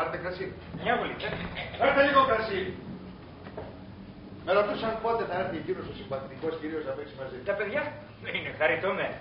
Πάρτε κρασί. Μια βουλή. Πάρτε λίγο κρασί. Με ρωτούσαν πότε θα έρθει εκείνος ο συμπαθητικός κυρίως να παίξει μαζί. Τα παιδιά είναι χαριτωμένα.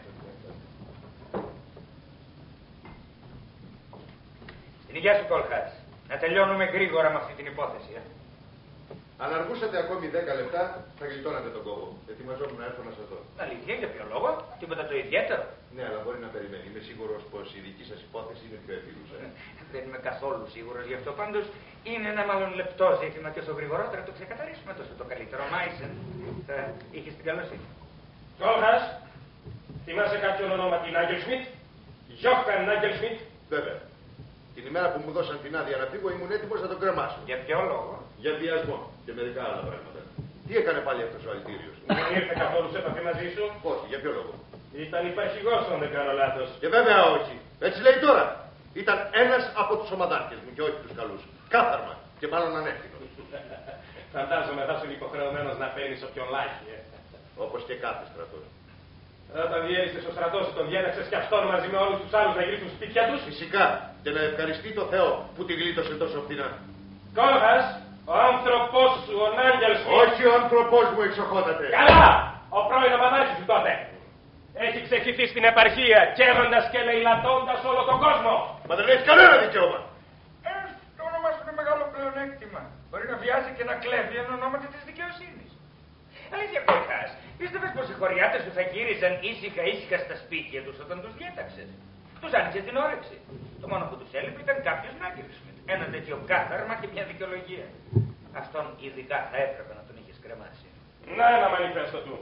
Στην υγεία σου, Κόλχας. Να τελειώνουμε γρήγορα με αυτή την υπόθεση. Αν αργούσατε ακόμη 10 λεπτά, θα γλιτώνατε τον κόβο. Ετοιμαζόμουν να έρθω να σας δω. Αλήθεια, για ποιο λόγο, τίποτα το ιδιαίτερο. Ναι, αλλά μπορεί να περιμένει. Είμαι σίγουρος πως η δική σας υπόθεση είναι πιο επίγουσα. Δεν είμαι καθόλου σίγουρος γι' αυτό. Πάντως είναι ένα μάλλον λεπτό ζήτημα και όσο γρηγορότερα το ξεκαθαρίσουμε, τόσο το καλύτερο. Μάισεν, θα είχες την καλοσύνη. Κόλχας, θυμάσαι κάποιον ονόματι Νάγκελ Σμιτ? Γιώχαν Νάγκελ Σμιτ? Βέβαια. Την ημέρα που μου δώσαν την άδεια να φύγω ήμουν έτοιμος να τον κρεμάσω. Για ποιο λόγο? Για βιασμό και μερικά άλλα πράγματα. Τι έκανε πάλι αυτός ο αλητήριος? Δεν ήρθε καθόλου σε επαφή μαζί σου? Όχι, για ποιο λόγο? Ήταν υπαρχηγός, αν δεν κάνω λάθος. Και βέβαια όχι. Έτσι λέει τώρα. Ήταν ένας από τους ομαδάρχες μου και όχι τους καλούς. Κάθαρμα και μάλλον ανεύθυνος. Φαντάζομαι θα ήσουν υποχρεωμένος να παίρνεις όποιον λάχει. Όπως και κάθε στρατός. Όταν διέριστες στο στρατό σου, τον διέναξες και αυτόν μαζί με όλους τους άλλους να γυρίσουν σπίτια τους? Φυσικά. Και να ευχαριστεί το Θεό που τη γλίτωσε τόσο φθηνά. Κόλχας, ο άνθρωπός σου, ο Νάγκελ Σμιτ. Όχι ο άνθρωπός μου, εξοχότατε. Καλά! Ο πρώην ομαδάρχης σου τότε. Έχει ξεχυθεί στην επαρχία, καίγοντας και λαιλατώντας όλο τον κόσμο. Μα δεν έχει κανένα δικαίωμα. Το όνομα σου είναι μεγάλο πλεονέκτημα. Μπορεί να βιάζει και να κλέβει εν ονόματι της δικαιοσύνης. Αλήθεια, Κόλχας, πίστευες πως οι χωριάτες σου θα γύριζαν ήσυχα στα σπίτια τους όταν τους διέταξες? Τους άνοιξε την όρεξη. Το μόνο που τους έλειπε ήταν κάποιος Νάγκελ Σμιτ. Ένα τέτοιο κάθαρμα και μια δικαιολογία. Αυτόν ειδικά θα έπρεπε να τον είχες κρεμάσει. Να ένα μανιφέστο του.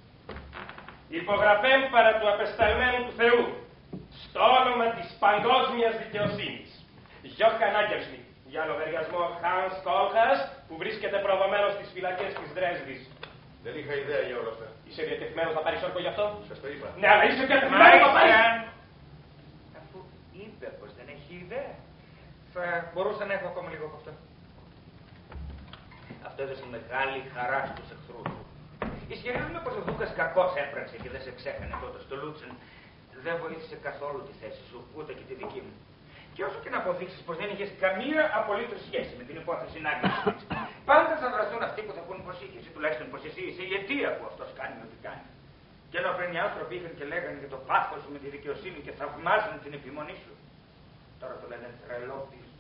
Υπογραφέμ παρά του απεσταλμένου του Θεού, στο όνομα της παγκόσμιας δικαιοσύνης, Γιώχαν Νάγκελ Σμιτ, για λογαριασμό Hans Κόλχας, που βρίσκεται προδομένος στις φυλακές της Δρέσδης. Δεν είχα ιδέα για όλα αυτά. Είσαι διατεθειμένος να πάρεις όρκο γι' αυτό? Σας το είπα. Ναι, αλλά είσαι διατεθειμένος να πάρεις. Αφού είπε πως δεν έχει ιδέα, θα μπορούσα να έχω ακόμα λίγο από αυτό. Αυτό έδωσε μεγάλη χαρά στους εχθρούς του. Ισχυρίζομαι πως ο Δούκας κακώς έπραξε και δεν σε ξέχανε τότε στο Λούτσεν. Δεν βοήθησε καθόλου τη θέση σου, ούτε και τη δική μου. Και όσο και να αποδείξεις πως δεν είχες καμία απολύτως σχέση με την υπόθεση Νάγκελ Σμιτ, πάντα θα βρεθούν αυτοί που θα πούν πως είχες, ή τουλάχιστον πως εσύ είσαι η αιτία που αυτός κάνει ό,τι κάνει. Και ενώ πριν οι άνθρωποι είχαν και λέγανε για το πάθος σου με τη δικαιοσύνη και θαυμάζουν την επιμονή σου, τώρα το λένε τρελό